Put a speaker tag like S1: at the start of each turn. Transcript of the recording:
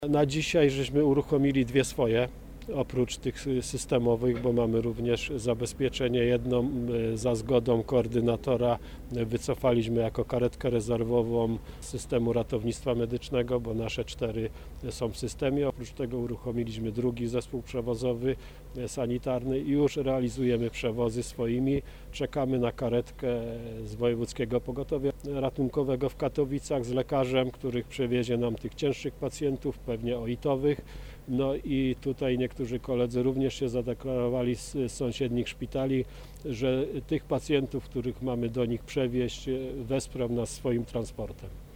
S1: Na dzisiaj żeśmy uruchomili dwie swoje, oprócz tych systemowych, bo mamy również zabezpieczenie jedną za zgodą koordynatora. Wycofaliśmy jako karetkę rezerwową z systemu ratownictwa medycznego, bo nasze 4 są w systemie. Oprócz tego uruchomiliśmy drugi zespół przewozowy sanitarny i już realizujemy przewozy swoimi. Czekamy na karetkę z Wojewódzkiego Pogotowia Ratunkowego w Katowicach z lekarzem, który przewiezie nam tych cięższych pacjentów, pewnie OIT-owych. No i tutaj niektórzy koledzy również się zadeklarowali z sąsiednich szpitali, że tych pacjentów, których mamy do nich przewieźć, wesprą nas swoim transportem.